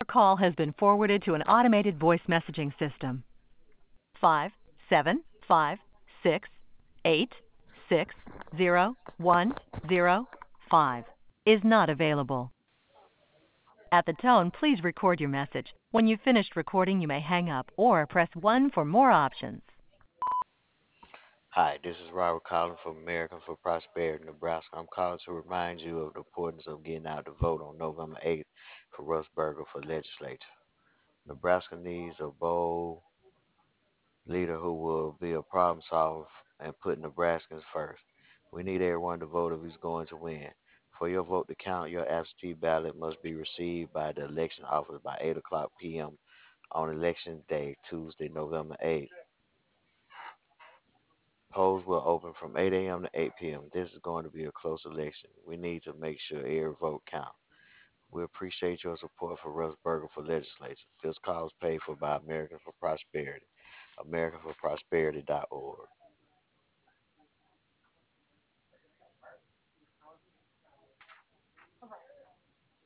call has been forwarded to an automated voice messaging system. 57556860105 is not available. At the tone, please record your message. When you've finished recording, you may hang up or press 1 for more options. Hi, this is Robert calling from American for Prosperity, Nebraska. I'm calling to remind you of the importance of getting out to vote on November 8th for Russ Berger for legislature. Nebraska needs a bold leader who will be a problem solver and put Nebraskans first. We need everyone to vote if he's going to win. For your vote to count, your absentee ballot must be received by the election office by 8 o'clock p.m. on election day, Tuesday, November 8th. Polls will open from 8 a.m. to 8 p.m. This is going to be a close election. We need to make sure every vote counts. We appreciate your support for Russ Berger for legislature. This call is paid for by American for Prosperity, AmericanForProsperity.org.